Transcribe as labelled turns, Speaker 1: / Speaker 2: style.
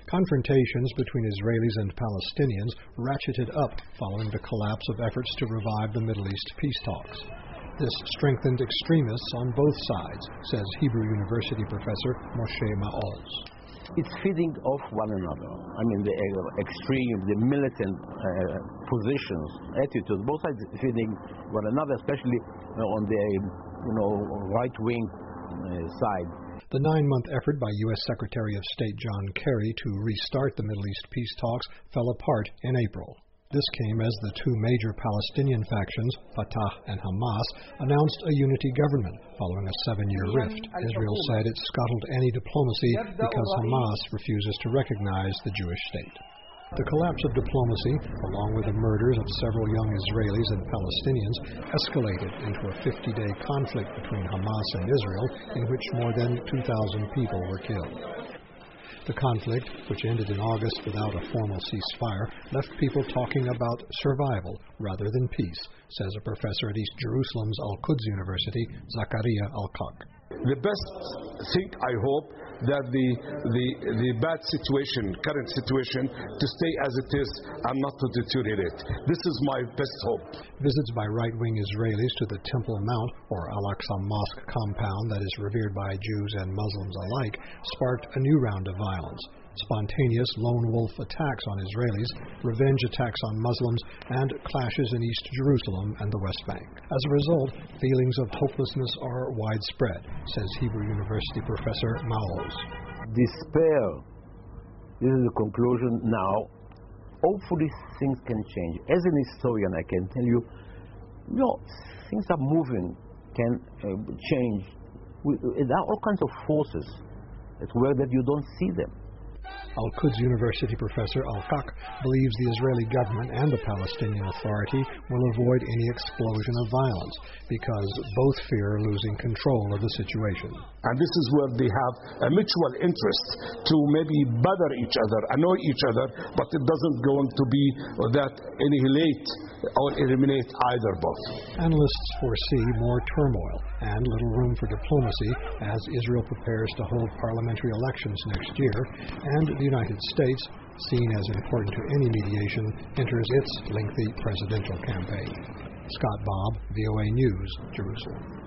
Speaker 1: Confrontations between Israelis and Palestinians ratcheted up following the collapse of efforts to revive the Middle East peace talks. This strengthened extremists on both sides, says Hebrew University professor Moshe Maoz.
Speaker 2: It's feeding off one another. I mean, the extreme, the militant positions, attitudes, both sides feeding one another, especially on the right-wing side.
Speaker 1: The 9-month effort by U.S. Secretary of State John Kerry to restart the Middle East peace talks fell apart in April. This came as the two major Palestinian factions, Fatah and Hamas, announced a unity government following a 7-year rift. Israel said it scuttled any diplomacy because Hamas refuses to recognize the Jewish state. The collapse of diplomacy, along with the murders of several young Israelis and Palestinians, escalated into a 50-day conflict between Hamas and Israel, in which more than 2,000 people were killed. The conflict, which ended in August without a formal ceasefire, left people talking about survival rather than peace, says a professor at East Jerusalem's Al-Quds University, Zakaria Al-Kak.
Speaker 3: The best thing, I hope, that the bad situation, current situation, to stay as it is and not to deteriorate. This is my best hope.
Speaker 1: Visits by right-wing Israelis to the Temple Mount, or Al-Aqsa Mosque compound that is revered by Jews and Muslims alike, sparked a new round of violence. Spontaneous lone wolf attacks on Israelis, revenge attacks on Muslims, and clashes in East Jerusalem and the West Bank. As a result, feelings of hopelessness are widespread, says Hebrew University professor Maoz.
Speaker 2: Despair. This is the conclusion now. Hopefully things can change. As an historian, I can tell you, things are moving, can change. There are all kinds of forces at work that you don't see them.
Speaker 1: Al-Quds University professor Al-Kak believes the Israeli government and the Palestinian Authority will avoid any explosion of violence because both fear losing control of the situation.
Speaker 3: And this is where they have a mutual interest to maybe bother each other, annoy each other, but it doesn't going to be that annihilate or eliminate either both.
Speaker 1: Analysts foresee more turmoil and little room for diplomacy as Israel prepares to hold parliamentary elections next year, and the United States, seen as important to any mediation, enters its lengthy presidential campaign. Scott Bobb, VOA News, Jerusalem.